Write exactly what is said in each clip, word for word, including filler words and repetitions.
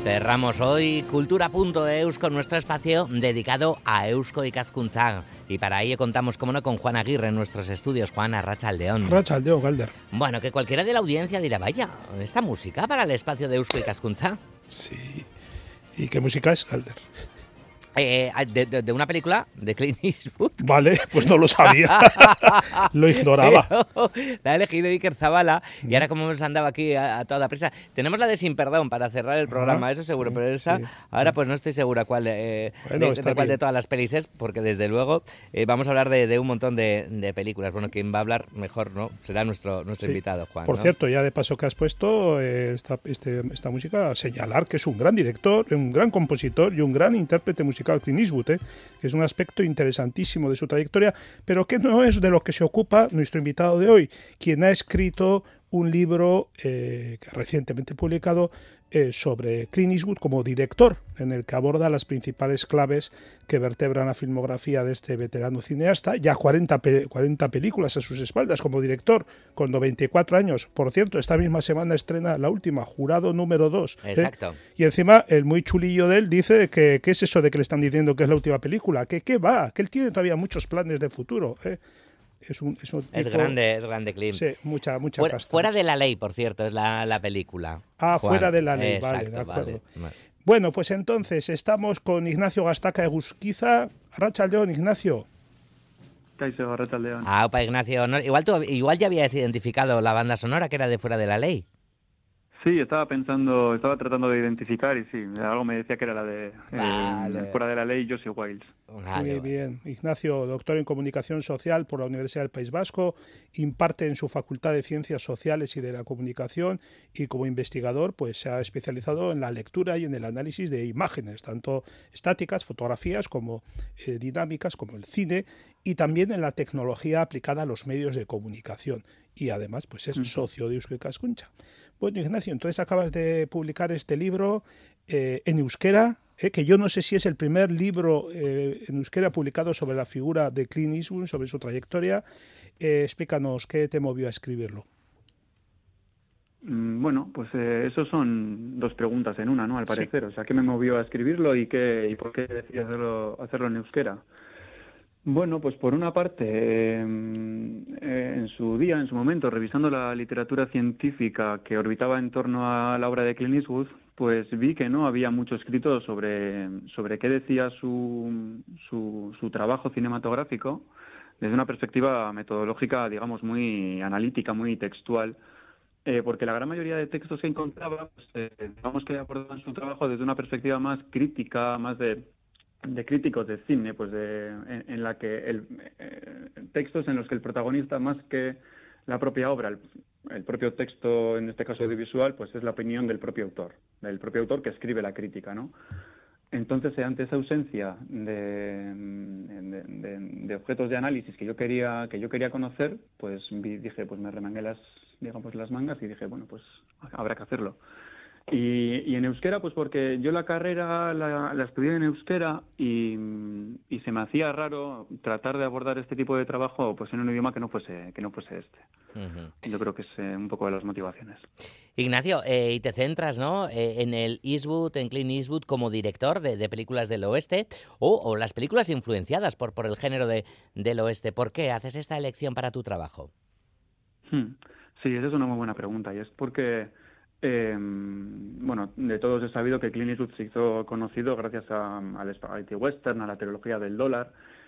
Cerramos hoy cultura punto eus con nuestro espacio dedicado a Eusko Ikaskuntza. Y para ello contamos, como no, con Juan Aguirre en nuestros estudios. Juan, arratsaldeon. Arratsaldeon, Galder. Bueno, que cualquiera de la audiencia dirá, vaya, ¿esta música para el espacio de Eusko Ikaskuntza? Sí. ¿Y qué música es, Galder? Eh, de, de, de una película de Clint Eastwood. Vale, pues no lo sabía. Lo ignoraba. Pero la ha elegido Iker Zabala y ahora, como hemos andado aquí a, a toda prisa, tenemos la de Sin Perdón para cerrar el programa, ah, eso seguro, sí, pero esa, sí. Ahora pues no estoy segura cuál, eh, bueno, de, de cuál de todas las pelis es, porque desde luego eh, vamos a hablar de, de un montón de, de películas. Bueno, quien va a hablar mejor, ¿no? Será nuestro, nuestro sí. invitado, Juan. Por ¿no? cierto, ya de paso que has puesto eh, esta, este, esta música, señalar que es un gran director, un gran compositor y un gran intérprete musical, Clint Eastwood, ¿eh? que es un aspecto interesantísimo de su trayectoria, pero que no es de lo que se ocupa nuestro invitado de hoy, quien ha escrito un libro eh, recientemente publicado eh, sobre Clint Eastwood como director, en el que aborda las principales claves que vertebran la filmografía de este veterano cineasta, ya cuarenta, pe- cuarenta películas a sus espaldas como director, con noventa y cuatro años. Por cierto, esta misma semana estrena la última, Jurado número dos. Exacto. ¿eh? Y encima, el muy chulillo de él dice que ¿qué es eso de que le están diciendo que es la última película? ¿Que qué va? Que él tiene todavía muchos planes de futuro, ¿eh? Es, un, es, un tipo, es grande, es grande, Clint. Sí, mucha, mucha fuera, pasta. Fuera de la ley, por cierto, es la, la película. Ah, Juan. Fuera de la ley, Exacto, vale, de acuerdo. Vale, vale. Bueno, pues entonces estamos con Ignacio Gastaca Eguzquiza. Arratsaldeon, Ignacio. Kaixo, arratsaldeon. Ah, opa, Ignacio. No, igual, tú, igual ya habías identificado la banda sonora que era de Fuera de la ley. Sí, estaba pensando, estaba tratando de identificar y sí, algo me decía que era la de vale. eh, Fuera de la ley, Josie Wiles. Vale, Muy bien. Ignacio, doctor en Comunicación Social por la Universidad del País Vasco, imparte en su Facultad de Ciencias Sociales y de la Comunicación y como investigador pues se ha especializado en la lectura y en el análisis de imágenes, tanto estáticas, fotografías, como eh, dinámicas, como el cine, y también en la tecnología aplicada a los medios de comunicación. Y además pues es uh-huh. socio de Eusko Ikaskuntza. Bueno, Ignacio, entonces acabas de publicar este libro eh, en euskera, eh, que yo no sé si es el primer libro eh, en euskera publicado sobre la figura de Clint Eastwood, sobre su trayectoria. Eh, explícanos, ¿qué te movió a escribirlo? Mm, bueno, pues eh, eso son dos preguntas en una, ¿no? Al parecer. Sí. O sea, ¿qué me movió a escribirlo y, qué, y por qué decidí hacerlo, hacerlo en euskera? Bueno, pues por una parte, eh, eh, en su día, en su momento, revisando la literatura científica que orbitaba en torno a la obra de Clint Eastwood, pues vi que no había mucho escrito sobre, sobre qué decía su, su, su trabajo cinematográfico desde una perspectiva metodológica, digamos, muy analítica, muy textual, eh, porque la gran mayoría de textos que encontraba, pues, eh, digamos que abordaban su trabajo desde una perspectiva más crítica, más de... de críticos de cine, pues de, en, en la que el, eh, textos en los que el protagonista, más que la propia obra, el, el propio texto, en este caso audiovisual, pues es la opinión del propio autor, del propio autor que escribe la crítica, ¿no? Entonces, ante esa ausencia de, de, de, de objetos de análisis que yo quería que yo quería conocer, pues vi, dije, pues me remangué las, digamos, las mangas y dije, bueno, pues habrá que hacerlo. Y, y en euskera, pues porque yo la carrera la, la estudié en euskera y, y se me hacía raro tratar de abordar este tipo de trabajo pues en un idioma que no fuese que no fuese este. Uh-huh. Yo creo que es eh, un poco de las motivaciones. Ignacio, eh, y te centras, ¿no?, eh, en el Eastwood, en Clint Eastwood como director de, de películas del oeste o, o las películas influenciadas por, por el género de, del oeste. ¿Por qué haces esta elección para tu trabajo? Hmm. Sí, esa es una muy buena pregunta y es porque Eh, bueno, de todos he sabido que Clint Eastwood se hizo conocido gracias a, al spaghetti western, a la trilogía del dólar,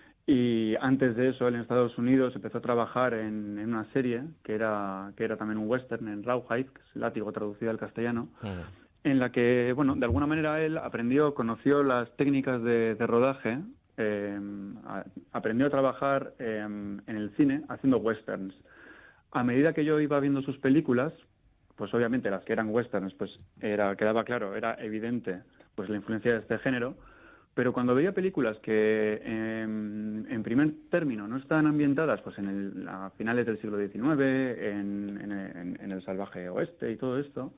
y antes de eso él en Estados Unidos empezó a trabajar en, en una serie que era que era también un western, en Rawhide, que es Látigo traducida al castellano, uh-huh. en la que, bueno, de alguna manera él aprendió, conoció las técnicas de, de rodaje, eh, a, aprendió a trabajar eh, en el cine haciendo westerns. A medida que yo iba viendo sus películas, pues obviamente las que eran westerns, pues era quedaba claro, era evidente pues la influencia de este género, pero cuando veía películas que eh, en primer término no estaban ambientadas pues en el, a finales del siglo diecinueve, en, en, en el salvaje oeste y todo esto,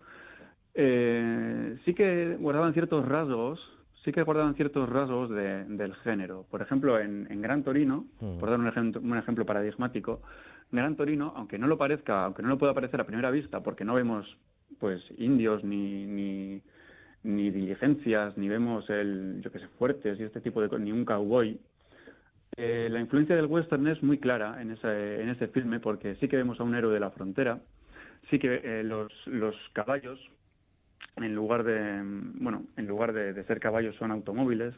eh, sí que guardaban ciertos rasgos, sí que guardaban ciertos rasgos de, del género. Por ejemplo, en, en Gran Torino, mm. por dar un ejemplo, un ejemplo paradigmático, Gran Torino, aunque no lo parezca, aunque no lo pueda parecer a primera vista, porque no vemos pues indios ni ni, ni diligencias, ni vemos el, yo que sé, fuertes y este tipo de cosas, ni un cowboy. Eh, la influencia del western es muy clara en ese, en ese filme, porque sí que vemos a un héroe de la frontera, sí que eh, los, los caballos, en lugar de, bueno, en lugar de, de ser caballos son automóviles,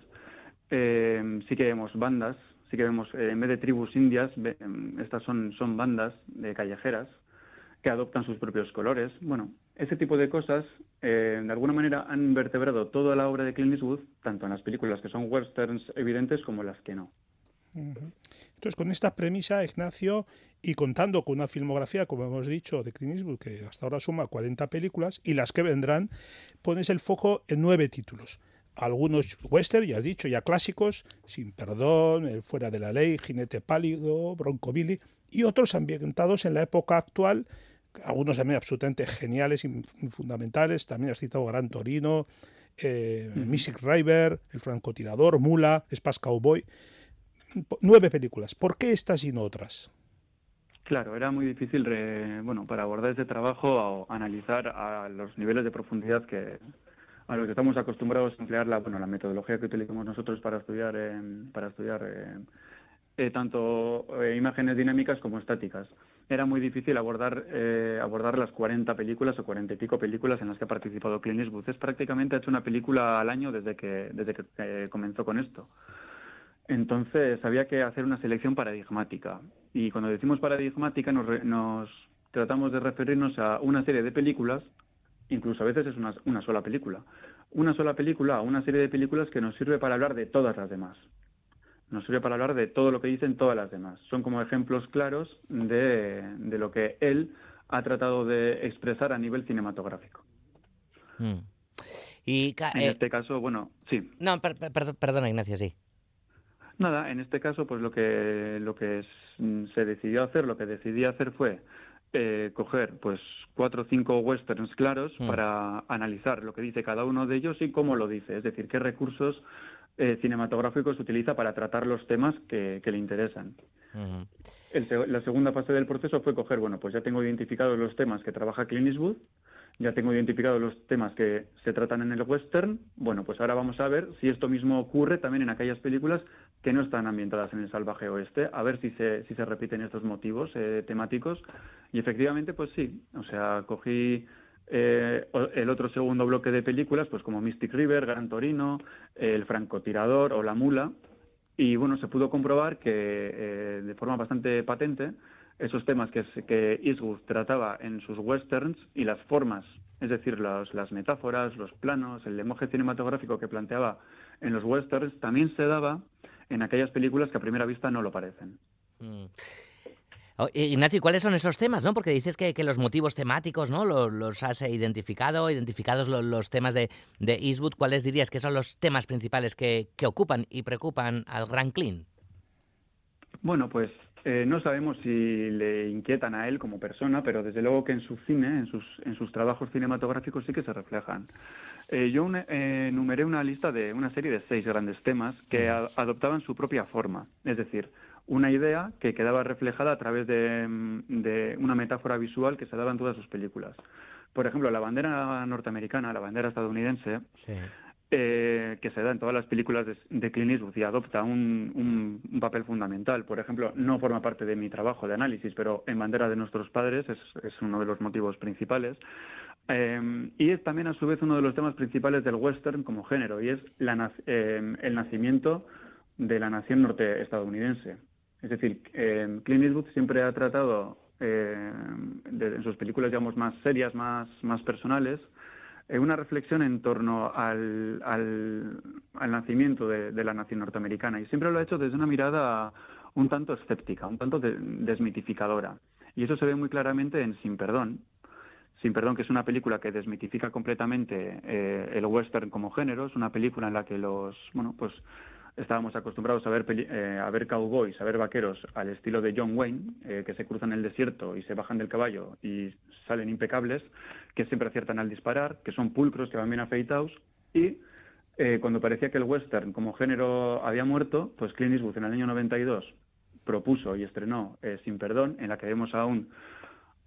eh, sí que vemos bandas, sí que vemos, eh, en vez de tribus indias, ve, estas son, son bandas de callejeras que adoptan sus propios colores. Bueno, ese tipo de cosas, eh, de alguna manera, han vertebrado toda la obra de Clint Eastwood, tanto en las películas que son westerns evidentes como las que no. Entonces, con esta premisa, Ignacio, y contando con una filmografía, como hemos dicho, de Clint Eastwood, que hasta ahora suma cuarenta películas, y las que vendrán, pones el foco en nueve títulos. Algunos western, ya has dicho, ya clásicos, Sin Perdón, El Fuera de la Ley, Jinete Pálido, Bronco Billy, y otros ambientados en la época actual, algunos también absolutamente geniales y fundamentales. También has citado Gran Torino, eh, mm. Mystic River, El Francotirador, Mula, Space Cowboy. Nueve películas. ¿Por qué estas y no otras? Claro, era muy difícil, re, bueno, para abordar este trabajo, o analizar a los niveles de profundidad que a los que estamos acostumbrados a emplear la, bueno, la metodología que utilizamos nosotros para estudiar, eh, para estudiar eh, eh, tanto eh, imágenes dinámicas como estáticas. Era muy difícil abordar eh, abordar las cuarenta películas o cuarenta y pico películas en las que ha participado Clint Eastwood. Es prácticamente ha hecho una película al año desde que desde que eh, comenzó con esto. Entonces había que hacer una selección paradigmática. Y cuando decimos paradigmática nos, re, nos tratamos de referirnos a una serie de películas, incluso a veces es una, una sola película. Una sola película o una serie de películas que nos sirve para hablar de todas las demás. Nos sirve para hablar de todo lo que dicen todas las demás. Son como ejemplos claros de, de lo que él ha tratado de expresar a nivel cinematográfico. Mm. Y, en eh, este caso, bueno, sí. No, per, per, perdona, Ignacio, sí. Nada, en este caso, pues lo que lo que se decidió hacer, lo que decidí hacer fue eh, coger pues cuatro o cinco westerns claros mm. para analizar lo que dice cada uno de ellos y cómo lo dice, es decir, qué recursos eh, cinematográficos utiliza para tratar los temas que, que le interesan. Mm. El, la segunda fase del proceso fue coger, bueno, pues ya tengo identificados los temas que trabaja Clint Eastwood, ya tengo identificados los temas que se tratan en el western, bueno, pues ahora vamos a ver si esto mismo ocurre también en aquellas películas que no están ambientadas en el salvaje oeste, a ver si se, si se repiten estos motivos eh, temáticos. Y efectivamente, pues sí, o sea, cogí eh, el otro segundo bloque de películas, pues como Mystic River, Gran Torino, eh, El Francotirador o La Mula, y bueno, se pudo comprobar que eh, de forma bastante patente esos temas que, que Eastwood trataba en sus westerns y las formas, es decir, los, las metáforas, los planos, el lenguaje cinematográfico que planteaba en los westerns, también se daba en aquellas películas que a primera vista no lo parecen. Mm. Oh, Ignacio, ¿cuáles son esos temas? ¿No? Porque dices que, que los motivos temáticos, ¿no? Los, los has identificado, identificados los, los temas de, de Eastwood. ¿Cuáles dirías que son los temas principales que, que ocupan y preocupan al gran Clint? Bueno, pues eh, no sabemos si le inquietan a él como persona, pero desde luego que en su cine, en sus, en sus trabajos cinematográficos sí que se reflejan. Eh, yo un, eh, enumeré una lista de una serie de seis grandes temas que a, adoptaban su propia forma, es decir, una idea que quedaba reflejada a través de, de una metáfora visual que se daba en todas sus películas. Por ejemplo, la bandera norteamericana, la bandera estadounidense, sí. eh, que se da en todas las películas de, de Clint Eastwood y adopta un, un, un papel fundamental. Por ejemplo, no forma parte de mi trabajo de análisis, pero en Bandera de nuestros padres es, es uno de los motivos principales. Eh, y es también, a su vez, uno de los temas principales del western como género, y es la, eh, el nacimiento de la nación norteestadounidense. Es decir, eh, Clint Eastwood siempre ha tratado, eh, de, en sus películas, digamos, más serias, más, más personales, eh, una reflexión en torno al, al, al nacimiento de, de la nación norteamericana. Y siempre lo ha hecho desde una mirada un tanto escéptica, un tanto de, desmitificadora. Y eso se ve muy claramente en Sin Perdón. Sin Perdón, que es una película que desmitifica completamente eh, el western como género. Es una película en la que los, bueno, pues estábamos acostumbrados a ver, eh, a ver cowboys, a ver vaqueros al estilo de John Wayne, eh, que se cruzan el desierto y se bajan del caballo y salen impecables, que siempre aciertan al disparar, que son pulcros, que van bien afeitados. Y eh, cuando parecía que el western como género había muerto, pues Clint Eastwood en el año noventa y dos propuso y estrenó eh, Sin Perdón, en la que vemos a un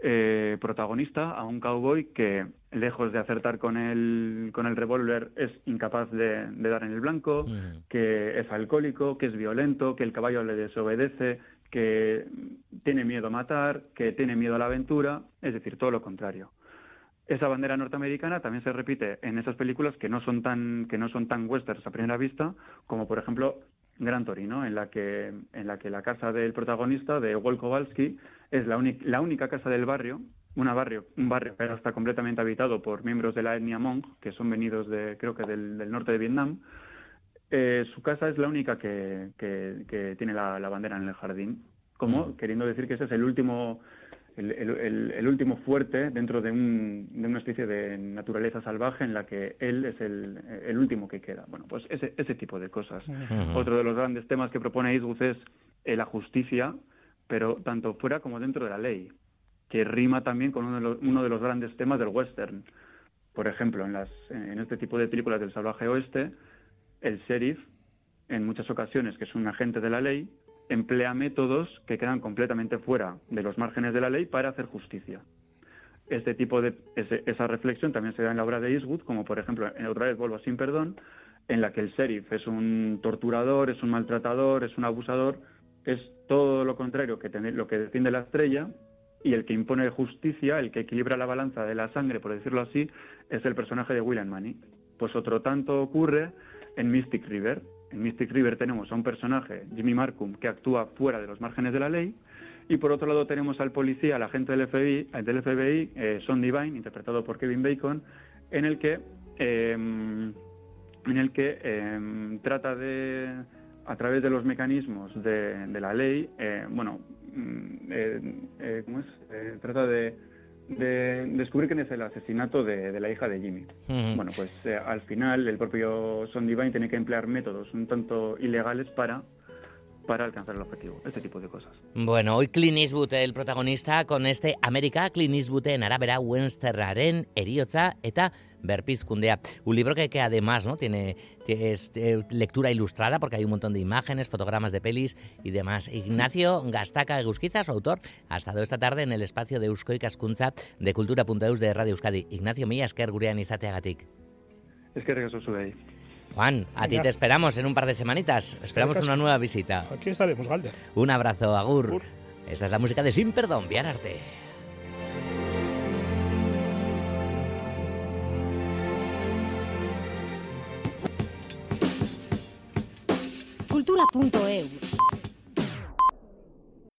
eh, protagonista, a un cowboy que, lejos de acertar con el, con el revólver, es incapaz de, de dar en el blanco, mm. que es alcohólico, que es violento, que el caballo le desobedece, que tiene miedo a matar, que tiene miedo a la aventura, es decir, todo lo contrario. Esa bandera norteamericana también se repite en esas películas que no son tan, que no son tan westerns a primera vista, como por ejemplo Gran Torino, en la que, en la que la casa del protagonista, de Walt Kowalski, es la, la única casa del barrio, una barrio, un barrio que ahora está completamente habitado por miembros de la etnia Hmong, que son venidos de, creo que del, del norte de Vietnam. Eh, su casa es la única que, que, que tiene la, la bandera en el jardín, como mm. queriendo decir que ese es el último, el, el, el último fuerte dentro de, un, de una especie de naturaleza salvaje en la que él es el, el último que queda. Bueno, pues ese, ese tipo de cosas. Mm. Otro de los grandes temas que propone Eastwood es eh, la justicia, pero tanto fuera como dentro de la ley, que rima también con uno de los, uno de los grandes temas del western. Por ejemplo, en, las, en este tipo de películas del salvaje oeste, el sheriff, en muchas ocasiones, que es un agente de la ley, emplea métodos que quedan completamente fuera de los márgenes de la ley para hacer justicia. Este tipo de ese, esa reflexión también se da en la obra de Eastwood, como por ejemplo, en Otra vez vuelvo a Sin Perdón, en la que el sheriff es un torturador, es un maltratador, es un abusador, es todo lo contrario que tener, lo que defiende la estrella, y el que impone justicia, el que equilibra la balanza de la sangre, por decirlo así, es el personaje de William Munny. Pues otro tanto ocurre en Mystic River. En Mystic River tenemos a un personaje, Jimmy Marcum, que actúa fuera de los márgenes de la ley, y por otro lado tenemos al policía, al agente del F B I, del F B I eh, Son Divine, interpretado por Kevin Bacon, en el que, eh, en el que eh, trata de, a través de los mecanismos de, de la ley, eh, bueno, eh, eh, ¿cómo es? Eh, trata de de descubrir quién es el asesinato de, de la hija de Jimmy. Uh-huh. Bueno, pues eh, al final el propio Son Divine tiene que emplear métodos un tanto ilegales para para alcanzar el objetivo, este tipo de cosas. Bueno, hoy Clint Eastwood, el protagonista, con este América, Clint Eastwooden arabera westernaren heriotza eta berpizkundea. Un libro que, que además, ¿no?, tiene, tiene es, eh, lectura ilustrada, porque hay un montón de imágenes, fotogramas de pelis y demás. Ignacio Gastaca Eguzquiza, su autor, ha estado esta tarde en el espacio de Eusko Ikaskuntza de Cultura punto eus de Radio Euskadi. Ignacio, mila esker gurean izateagatik. Eskerrik asko zuei. Juan, a Venga. ti te esperamos en un par de semanitas. Esperamos una nueva visita. Aquí estaremos, Galder. Un abrazo, agur. agur. Esta es la música de Sin Perdón, Biar Arte. Cultura punto eus